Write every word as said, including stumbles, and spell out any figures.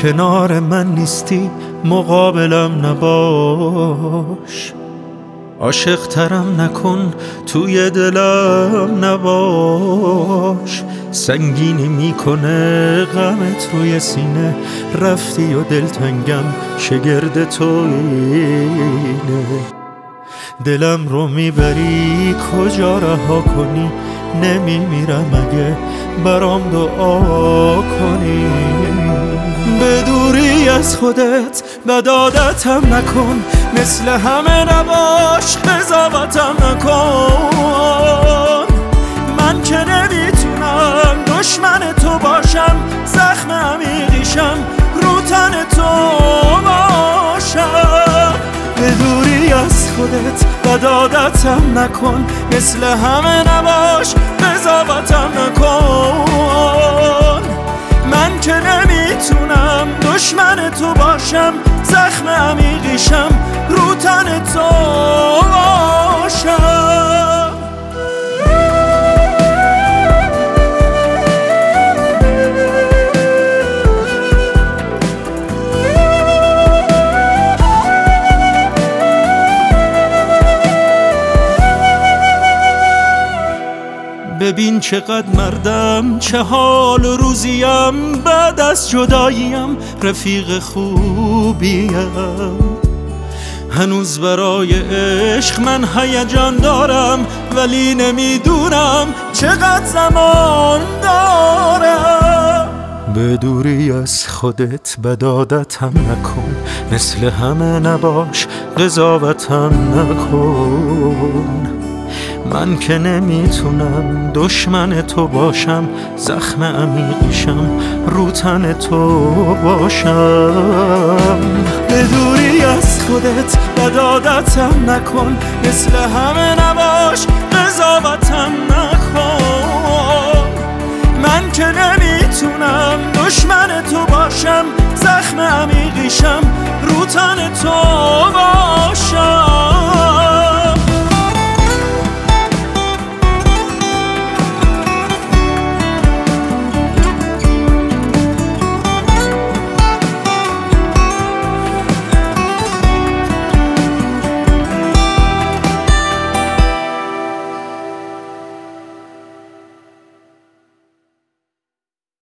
کنار من نیستی مقابلم نباش، عاشق ترم نکن توی دلم نباش. سنگینی میکنه غمت روی سینه، رفتی و دلتنگم شگرد تو اینه. دلم رو میبری کجا رها کنی، نمیمیرم اگه برام دعا کنی. به دوری از خودت بد عادتم نکن، مثل همه نباش قضاوتم نکن. من که نمیتونم دشمن تو باشم، زخم عمیقیشم رو تن تو باشم. به دوری از خودت بد عادتم نکن، مثل همه نباش قضاوتم نکن. من که نمیتونم دشمن تو باشم، زخم عمیقیشم رو تن تو باشم. ببین چقدر مردم، چه حال و روزیم، بعد از جداییم رفیق خوبیم. هنوز برای عشق من هیجان دارم، ولی نمیدونم چقدر زمان دارم. به دوری از خودت بد عادتم نکن، مثل همه نباش قضاوتم نکن. من که نمیتونم دشمن تو باشم، زخم عمیقیشم رو تن تو باشم. به دوری از خودت بد عادتم نکن، مثل همه نباش قضاوتم نکن. من که نمیتونم دشمن تو باشم، زخم عمیقیشم رو تن تو باشم.